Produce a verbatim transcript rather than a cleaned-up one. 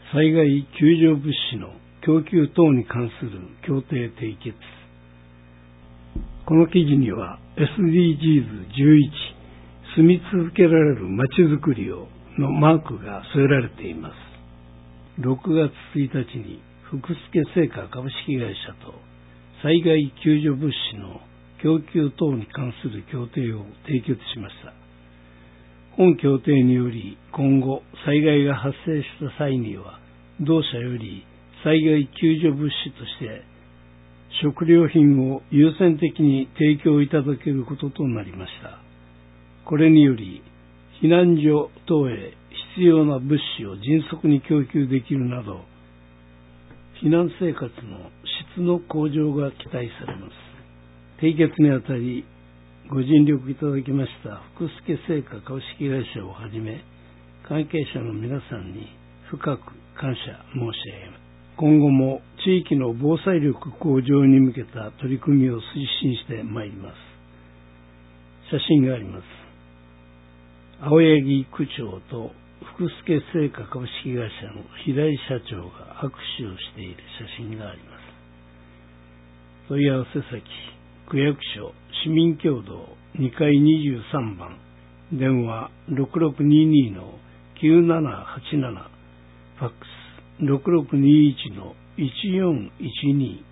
災害救助物資の供給等に関する協定締結。この記事には エスディージーズじゅういち 住み続けられるまちづくりをのマークが添えられています。ろくがつついたちに福助製菓株式会社と災害救助物資の供給等に関する協定を締結しました。本協定により今後災害が発生した際には同社より災害救助物資として食料品を優先的に提供いただけることとなりました。これにより避難所等へ必要な物資を迅速に供給できるなど避難生活の質の向上が期待されます。締結にあたりご尽力いただきました福助製菓株式会社をはじめ関係者の皆さんに深く感謝申し上げます。今後も地域の防災力向上に向けた取り組みを推進してまいります。写真があります。青柳区長と福助製菓株式会社の平井社長が握手をしている写真があります。問い合わせ先区役所市民協同にかいにじゅうさんばん電話 ろくろくにーにーのきゅうななはちなな ファックス ろくろくにーいちのいちよんいちに